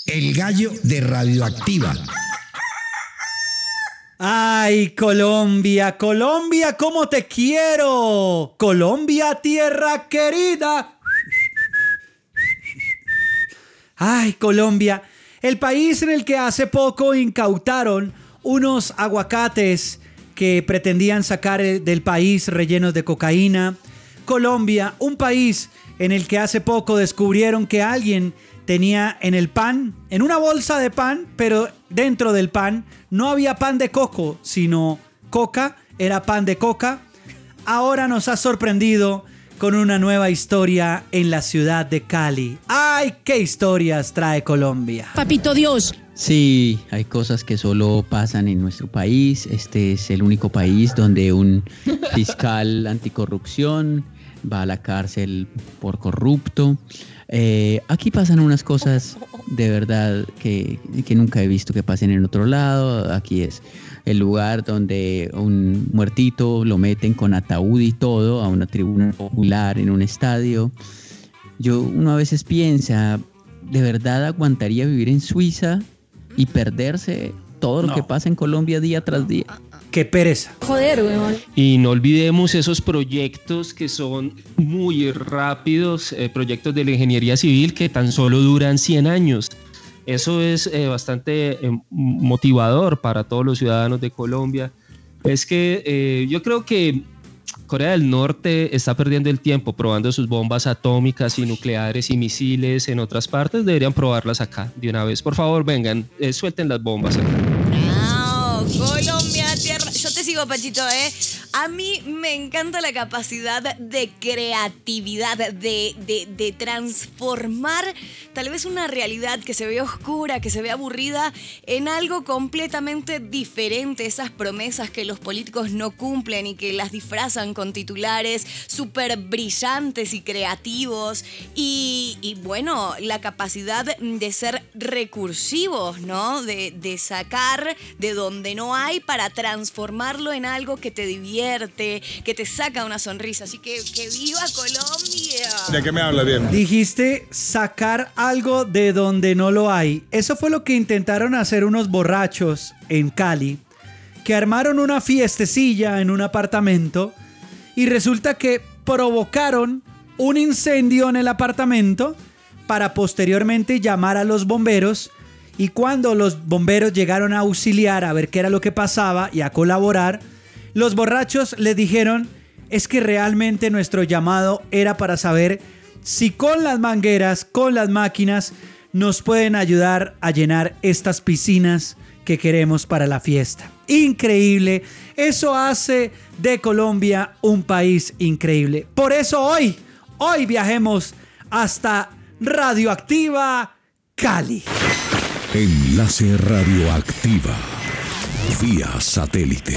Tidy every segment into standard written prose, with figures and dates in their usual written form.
El gallo de Radioactiva. Ay, Colombia, Colombia, ¿cómo te quiero? Colombia, tierra querida. Ay, Colombia, el país en el que hace poco incautaron unos aguacates que pretendían sacar del país rellenos de cocaína. Colombia, un país en el que hace poco descubrieron que alguien tenía en el pan, en una bolsa de pan, pero dentro del pan no había pan de coco, sino coca, era pan de coca. Ahora nos ha sorprendido con una nueva historia en la ciudad de Cali. ¡Ay, qué historias trae Colombia! Papito Dios. Sí, hay cosas que solo pasan en nuestro país. Este es el único país donde un fiscal anticorrupción va a la cárcel por corrupto. Aquí pasan unas cosas de verdad que nunca he visto que pasen en otro lado. Aquí es el lugar donde un muertito lo meten con ataúd y todo a una tribuna popular en un estadio. Uno a veces piensa, ¿de verdad aguantaría vivir en Suiza y perderse todo lo que pasa en Colombia día tras día? ¡Qué pereza! Joder, weón. Y no olvidemos esos proyectos que son muy rápidos, proyectos de la ingeniería civil que tan solo duran 100 años. Eso es bastante motivador para todos los ciudadanos de Colombia. Es que yo creo que Corea del Norte está perdiendo el tiempo probando sus bombas atómicas y nucleares y misiles en otras partes. Deberían probarlas acá de una vez. Por favor, vengan, suelten las bombas acá. No, Colombia, tierra. Yo te sigo, Pachito, ¿eh? A mí me encanta la capacidad de creatividad, de transformar tal vez una realidad que se ve oscura, que se ve aburrida, en algo completamente diferente. Esas promesas que los políticos no cumplen y que las disfrazan con titulares súper brillantes y creativos. Y bueno, la capacidad de ser recursivos, ¿no? De sacar de donde no hay para transformarlo en algo que te divierte, que te saca una sonrisa. Así que ¡viva Colombia! ¿De qué me habla bien? Dijiste sacar algo de donde no lo hay. Eso fue lo que intentaron hacer unos borrachos en Cali, que armaron una fiestecilla en un apartamento y resulta que provocaron un incendio en el apartamento para posteriormente llamar a los bomberos. Y cuando los bomberos llegaron a auxiliar a ver qué era lo que pasaba y a colaborar, los borrachos les dijeron: es que realmente nuestro llamado era para saber si con las mangueras, con las máquinas, nos pueden ayudar a llenar estas piscinas que queremos para la fiesta. Increíble. Eso hace de Colombia un país increíble. Por eso hoy viajemos hasta Radioactiva Cali. Enlace Radioactiva vía satélite.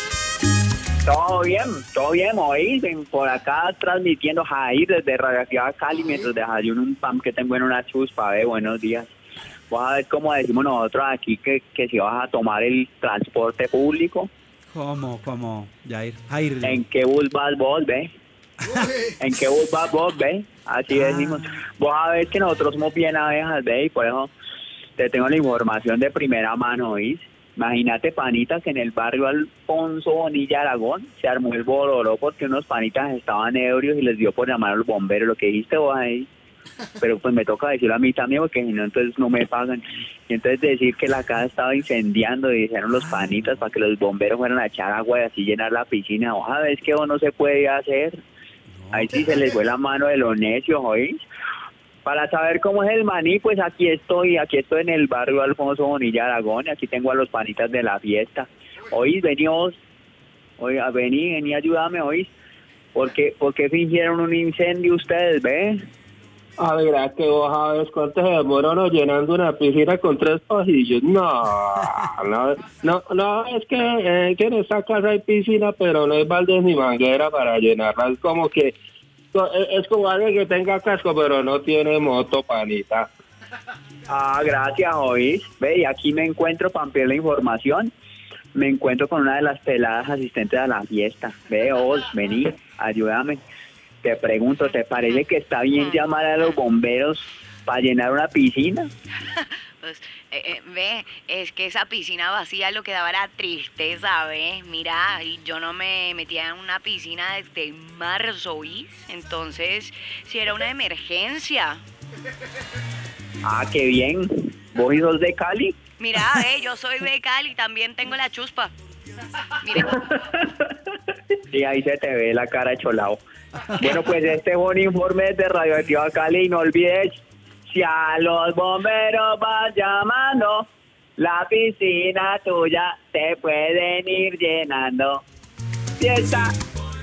Todo bien, ¿oís? Por acá transmitiendo Jair desde Radioactiva Cali mientras desayuno un pan que tengo en una chuspa. Buenos días. Vas a ver cómo decimos nosotros aquí que si vas a tomar el transporte público. ¿Cómo? Jair. ¿En qué bus vas vos, ve? ¿En qué bus vas vos, ve? Así decimos. Vos a ver que nosotros somos bien abejas, ve, y por eso te tengo la información de primera mano, ¿oís? Imagínate, panitas, que en el barrio Alfonso Bonilla Aragón se armó el boloró porque unos panitas estaban ebrios y les dio por llamar a los bomberos. Lo que dijiste vos ahí, pero pues me toca decirlo a mí también porque si no, entonces no me pagan. Y entonces decir que la casa estaba incendiando y dijeron los panitas para que los bomberos fueran a echar agua y así llenar la piscina. Ojalá, ves que vos no se puede hacer. Ahí sí se les fue la mano de los necios, ¿oís? Para saber cómo es el maní, pues aquí estoy en el barrio Alfonso Bonilla Aragón, y aquí tengo a los panitas de la fiesta. Hoy venimos, vení, ayúdame, ¿oís? ¿Por qué fingieron un incendio ustedes, ve? A ver, ¿a que vos sabes cuánto se demora uno llenando una piscina con 3 pasillos? No, es que en esta casa hay piscina, pero no hay baldes ni manguera para llenarla. Es como que es como alguien que tenga casco, pero no tiene moto, panita. Gracias, ¿oís? Ve, y aquí me encuentro, para ampliar la información, me encuentro con una de las peladas asistentes a la fiesta. Ve, vos, vení, ayúdame. Te pregunto, ¿te parece que está bien llamar a los bomberos para llenar una piscina. Pues, ve, es que esa piscina vacía lo que daba era tristeza, ve. Mira, y yo no me metía en una piscina desde marzo, ¿oís? Entonces, si era una emergencia. Ah, qué bien. ¿Vos sos de Cali? Mira, yo soy de Cali, también tengo la chuspa. Mire. Sí, ahí se te ve la cara de cholao. Bueno, pues este fue un informe de Radioactiva Cali y no olvides, si a los bomberos vas llamando, la piscina tuya te pueden ir llenando. Fiesta.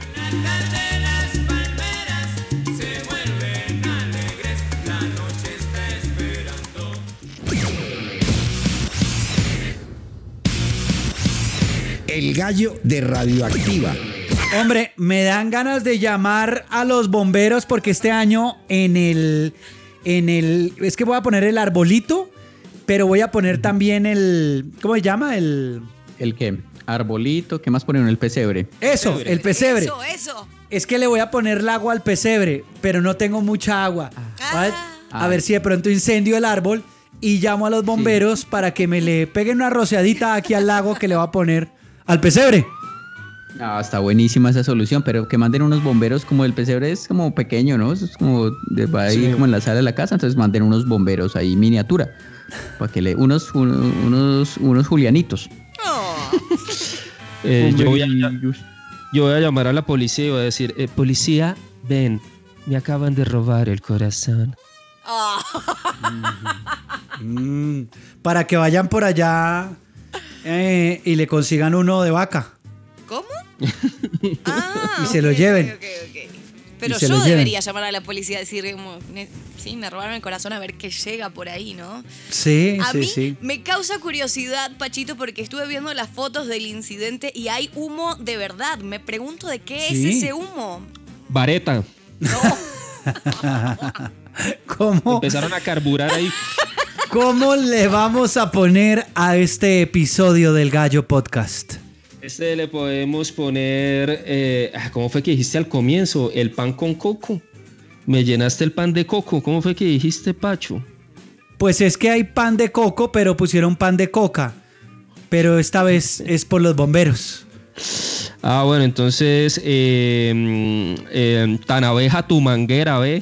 El gallo de Radioactiva. Hombre, me dan ganas de llamar a los bomberos porque este año es que voy a poner el arbolito, pero voy a poner también ¿cómo se llama? ¿El qué? Arbolito, ¿qué más ponen? El pesebre. Eso, el pesebre. Eso. Es que le voy a poner el agua al pesebre, pero no tengo mucha agua. A ver si de pronto incendio el árbol y llamo a los bomberos para que me le peguen una rociadita aquí al lago que le voy a poner al pesebre. Ah, está buenísima esa solución, pero que manden unos bomberos, como el pesebre es como pequeño, ¿no? Eso es como va ahí como en la sala de la casa, entonces manden unos bomberos ahí miniatura para que unos julianitos. Yo voy a llamar a la policía y voy a decir, policía, ven, me acaban de robar el corazón. Para que vayan por allá y le consigan uno de vaca. ¿Cómo? Y se lo lleven. Okay. Pero Y se yo lo lleven. debería llamar a la policía y decir, sí, me robaron el corazón, a ver qué llega por ahí, ¿no? Sí, A sí, mí sí. me causa curiosidad, Pachito, porque estuve viendo las fotos del incidente y hay humo de verdad. Me pregunto de qué Sí. es ese humo. Vareta. ¿Cómo, Empezaron a carburar ahí. ¿Cómo le vamos a poner a este episodio del Gallo Podcast? Le podemos poner, ¿cómo fue que dijiste al comienzo? El pan con coco. Me llenaste el pan de coco. ¿Cómo fue que dijiste, Pacho? Pues es que hay pan de coco, pero pusieron pan de coca. Pero esta vez es por los bomberos. Ah, bueno, entonces, tan abeja tu manguera, ¿ve?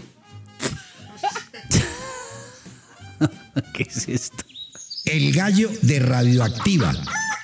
¿Qué es esto? El gallo de Radioactiva.